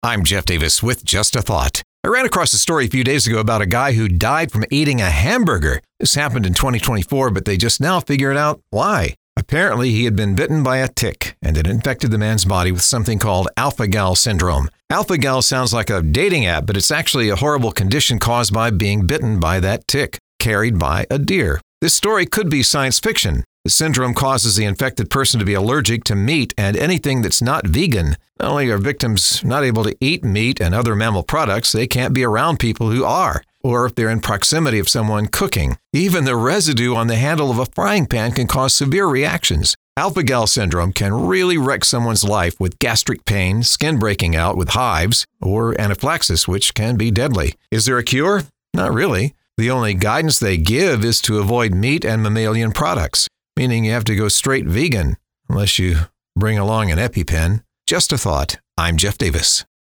I'm Jeff Davis with Just a Thought. I ran across a story a few days ago about a guy who died from eating a hamburger. This happened in 2024, but they just now figured out why. Apparently, he had been bitten by a tick, and it infected the man's body with something called alpha-gal syndrome. Alpha-gal sounds like a dating app, but it's actually a horrible condition caused by being bitten by that tick, carried by a deer. This story could be science fiction. The syndrome causes the infected person to be allergic to meat and anything that's not vegan. Not only are victims not able to eat meat and other mammal products, they can't be around people who are, or if they're in proximity of someone cooking. Even the residue on the handle of a frying pan can cause severe reactions. Alpha-gal syndrome can really wreck someone's life with gastric pain, skin breaking out with hives, or anaphylaxis, which can be deadly. Is there a cure? Not really. The only guidance they give is to avoid meat and mammalian products, meaning you have to go straight vegan, unless you bring along an EpiPen. Just a thought. I'm Jeff Davis.